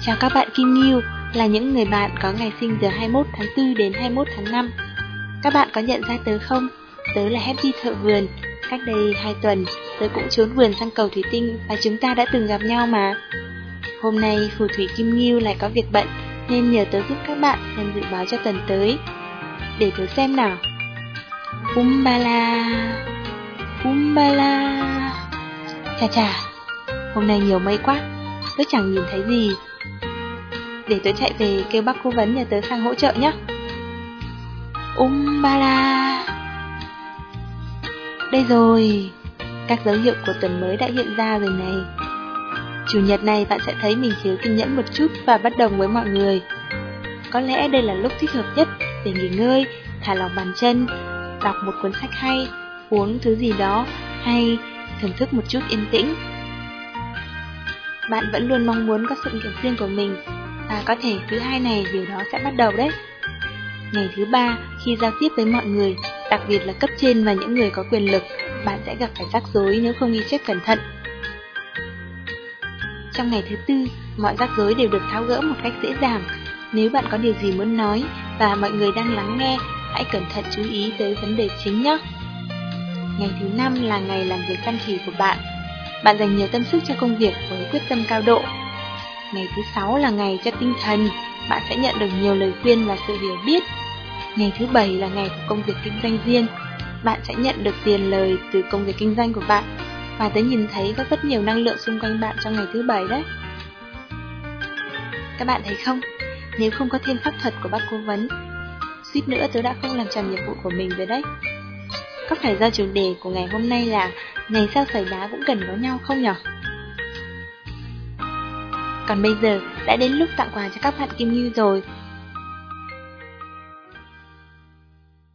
Chào các bạn Kim Nghiêu, là những người bạn có ngày sinh từ 21 tháng 4 đến 21 tháng 5. Các bạn có nhận ra tớ không? Tớ là Happy thợ vườn. Cách đây 2 tuần, tớ cũng trốn vườn sang cầu thủy tinh và chúng ta đã từng gặp nhau mà. Hôm nay phù thủy Kim Nghiêu lại có việc bận nên nhờ tớ giúp các bạn xem dự báo cho tuần tới. Để tớ xem nào. Umbala, Umbala. Chà, hôm nay nhiều mây quá, tớ chẳng nhìn thấy gì. Để tớ chạy về kêu bác cố vấn nhờ tớ sang hỗ trợ nhé. Umbala. Đây rồi, các dấu hiệu của tuần mới đã hiện ra rồi này. Chủ nhật này bạn sẽ thấy mình thiếu kiên nhẫn một chút và bất đồng với mọi người. Có lẽ đây là lúc thích hợp nhất để nghỉ ngơi, thả lỏng bàn chân, đọc một cuốn sách hay, uống thứ gì đó hay thưởng thức một chút yên tĩnh. Bạn vẫn luôn mong muốn có sự nghiệp riêng của mình, và có thể thứ hai này điều đó sẽ bắt đầu đấy. Ngày thứ ba, khi giao tiếp với mọi người, đặc biệt là cấp trên và những người có quyền lực, bạn sẽ gặp phải rắc rối nếu không ghi chép cẩn thận. Trong ngày thứ tư, mọi rắc rối đều được tháo gỡ một cách dễ dàng. Nếu bạn có điều gì muốn nói và mọi người đang lắng nghe, hãy cẩn thận chú ý tới vấn đề chính nhé. Ngày thứ năm là ngày làm việc chăm chỉ của bạn. Bạn dành nhiều tâm sức cho công việc với quyết tâm cao độ. Ngày thứ 6 là ngày cho tinh thần. Bạn sẽ nhận được nhiều lời khuyên và sự hiểu biết. Ngày thứ 7 là ngày của công việc kinh doanh riêng. Bạn sẽ nhận được tiền lời từ công việc kinh doanh của bạn. Và tớ nhìn thấy có rất nhiều năng lượng xung quanh bạn trong ngày thứ 7 đấy. Các bạn thấy không? Nếu không có thêm pháp thuật của bác cố vấn, suýt nữa tớ đã không làm tròn nhiệm vụ của mình rồi đấy. Có phải do chủ đề của ngày hôm nay là ngày sao sỏi đá cũng cần có nhau không nhỉ? Còn bây giờ đã đến lúc tặng quà cho các bạn Kim Nghiêu rồi.